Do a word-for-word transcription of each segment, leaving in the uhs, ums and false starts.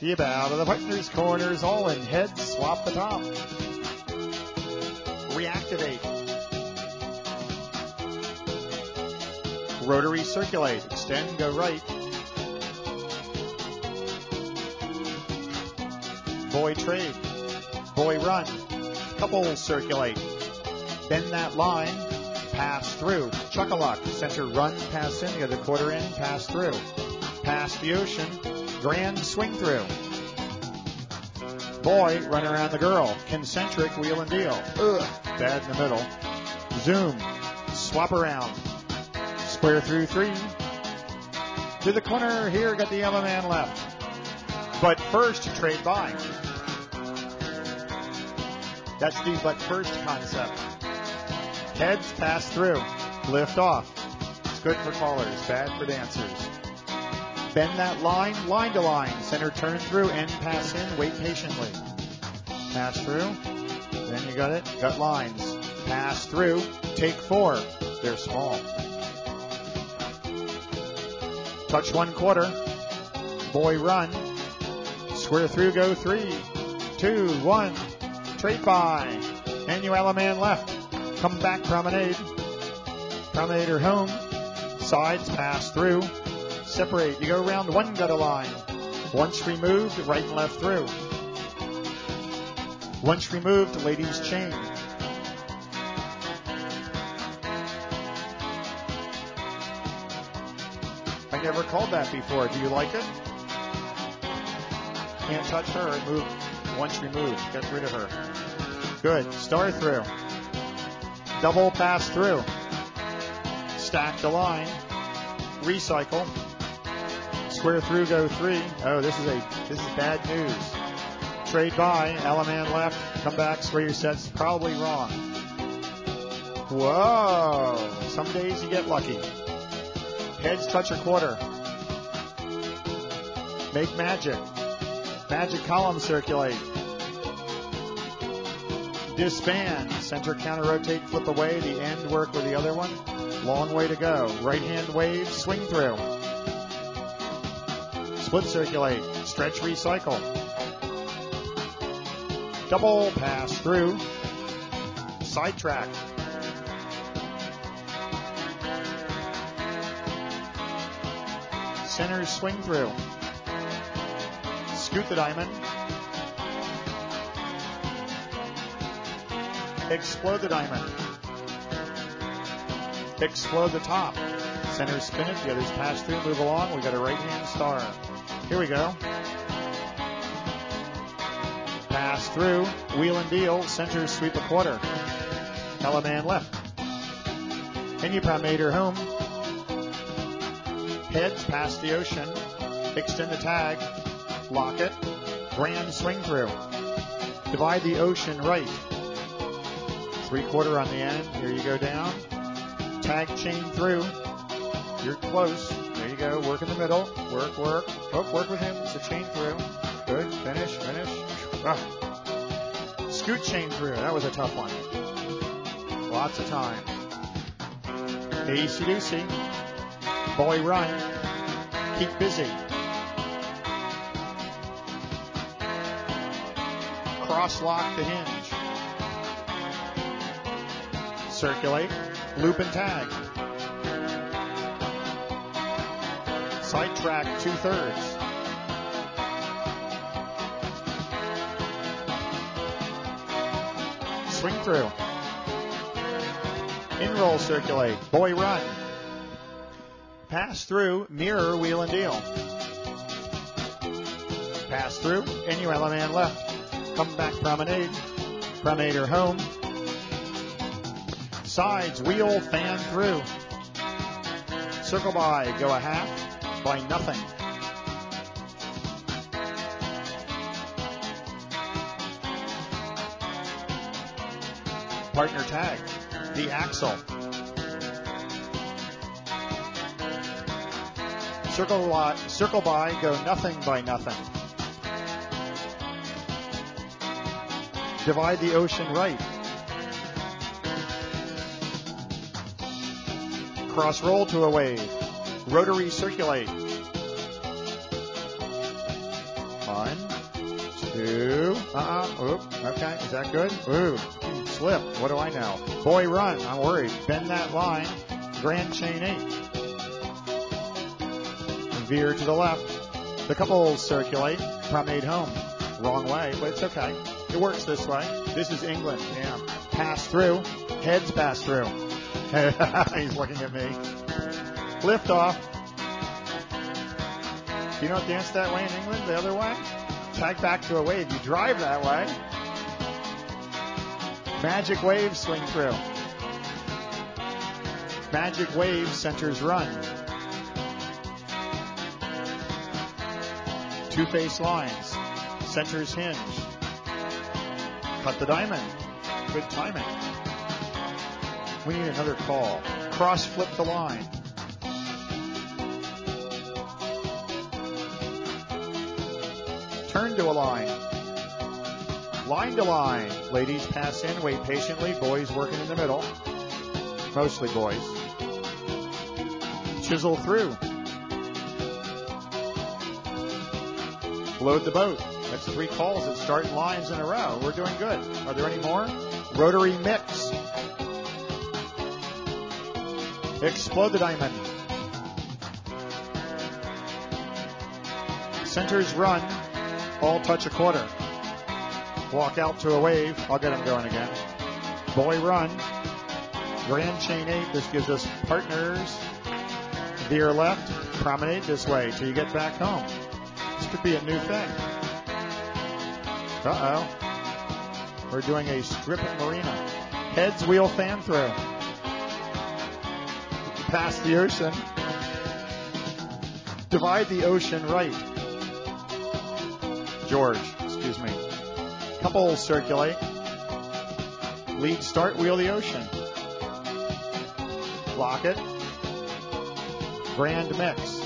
You bow to the partners, corners, all in heads, swap the top. Reactivate. Rotary circulate, extend, go right. Boy trade, boy run, couple circulate. Bend that line, pass through. Chuck-a-luck, center run, pass in, you got the quarter in, pass through. Past the ocean, grand swing through. Boy, run around the girl, concentric, wheel and deal. Ugh, bad in the middle. Zoom, swap around. Square through three. To the corner, here, got the yellow man left. But first, trade by. That's the but first concept. Heads, pass through. Lift off. It's good for callers, bad for dancers. Bend that line, line to line. Center turn through, end pass in, wait patiently. Pass through. Then you got it. Got lines. Pass through. Take four. They're small. Touch one quarter. Boy run. Square through, go three, two, one. Trade by. And you yellow man left. Come back promenade. Promenade or home. Sides, pass through. Separate. You go around one gutter line. Once removed, right and left through. Once removed, ladies chain. I never called that before. Do you like it? Can't touch her. Move. Once removed. Get rid of her. Good. Star through. Double pass through. Stack the line. Recycle. Square through, go three. Oh, this is a this is bad news. Trade by, Alaman left, come back, square your sets, probably wrong. Whoa, some days you get lucky. Heads touch a quarter. Make magic. Magic column circulate. Disband, center counter rotate, flip away, the end work with the other one. Long way to go. Right hand wave, swing through. Split circulate, stretch recycle. Double pass through. Sidetrack. Center swing through. Scoot the diamond. Explode the diamond. Explode the top. Center spin it, the others pass through, move along. We got a right hand star. Here we go. Pass through, wheel and deal, center sweep a quarter. Teleman left. And you promenade her home. Heads past the ocean. Extend the tag. Lock it. Grand swing through. Divide the ocean right. Three quarter on the end. Here you go down. Tag chain through. You're close. There you go. Work in the middle. Work, work. Oh, work with him. It's a chain through. Good. Finish, finish. Ah. Scoot chain through. That was a tough one. Lots of time. A C D C. Boy run. Keep busy. Cross lock the hinge. Circulate. Loop and tag. Sidetrack two thirds. Swing through. In roll circulate. Boy run. Pass through. Mirror wheel and deal. Pass through. And you man left. Come back promenade. Promenade or home. Sides wheel fan through. Circle by. Go a half. By nothing. Partner tag. The axle. Circle by, circle by, go nothing by nothing. Divide the ocean right. Cross roll to a wave. Rotary circulate. One, two, uh-uh, oop, okay, is that good? Ooh, slip, what do I know? Boy run, I'm worried. Bend that line, grand chain eight. Veer to the left. The couples circulate, promenade home. Wrong way, but it's okay. It works this way. This is England, yeah. Pass through, heads pass through. He's looking at me. Lift off. You don't dance that way in England, the other way? Tag back to a wave. You drive that way. Magic wave, swing through. Magic wave, centers run. Two face lines. Centers hinge. Cut the diamond. Good timing. We need another call. Cross flip the line. Turn to a line. Line to line. Ladies pass in, wait patiently. Boys working in the middle. Mostly boys. Chisel through. Load the boat. That's three calls that start lines in a row. We're doing good. Are there any more? Rotary mix. Explode the diamond. Centers run. All touch a quarter. Walk out to a wave. I'll get him going again. Boy run. Grand chain eight. This gives us partners. Veer left. Promenade this way till you get back home. This could be a new thing. Uh-oh. We're doing a strip marina. Heads wheel fan through. Past the ocean. Divide the ocean right. George, excuse me. Couples circulate. Lead start, wheel the ocean. Lock it. Grand mix.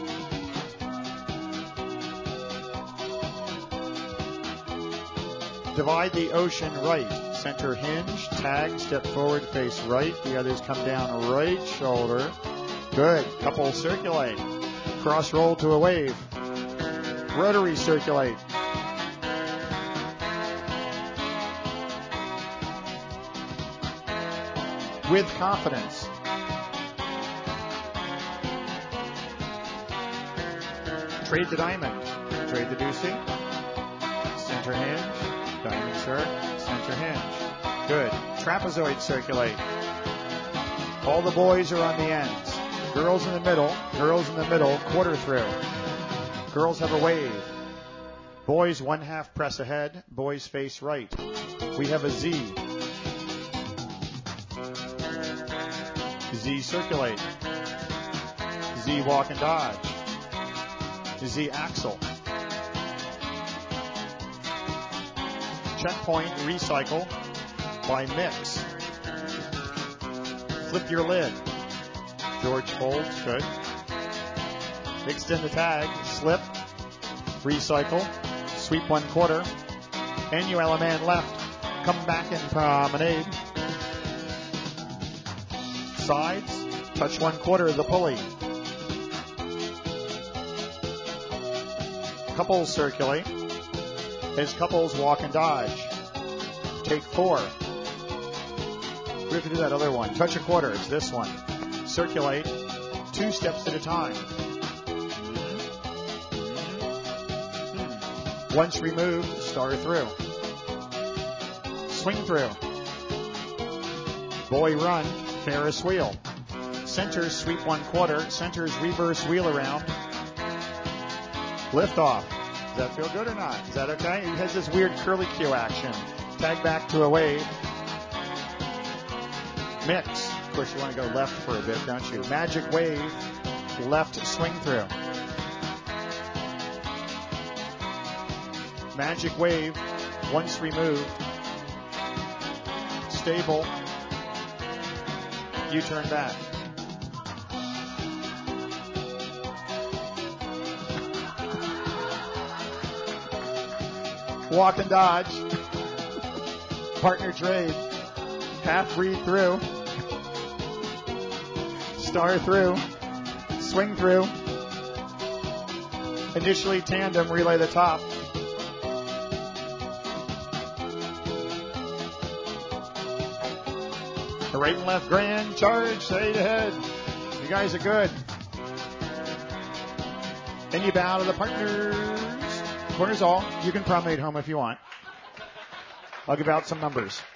Divide the ocean right. Center hinge. Tag. Step forward. Face right. The others come down right shoulder. Good. Couple circulate. Cross roll to a wave. Rotary circulate. With confidence. Trade the diamond. Trade the deucey. Center hinge. Diamond circ. Center hinge. Good. Trapezoid circulate. All the boys are on the ends. Girls in the middle. Girls in the middle. Quarter through. Girls have a wave. Boys one half press ahead. Boys face right. We have a Z. Z circulate. Z walk and dodge. Z axle. Checkpoint recycle by mix. Flip your lid. George folds, good. Extend the tag, slip, recycle, sweep one quarter, and you a man left. Come back and promenade. Sides, touch one quarter of the pulley. Couples circulate. As couples walk and dodge. Take four. We have to do that other one. Touch a quarter. It's this one. Circulate. Two steps at a time. Once removed, star through. Swing through. Boy run. Ferris wheel. Centers sweep one quarter. Centers reverse wheel around. Lift off. Does that feel good or not? Is that okay? He has this weird curly Q action. Tag back to a wave. Mix. Of course, you want to go left for a bit, don't you? Magic wave. Left swing through. Magic wave. Once removed. Stable. You turn back. Walk and dodge. Partner trade. Half read through. Star through. Swing through. Initially tandem, relay the top. The right and left grand charge, straight ahead. You guys are good. Then you bow to the partners. Corners all. You can promenade home if you want. I'll give out some numbers.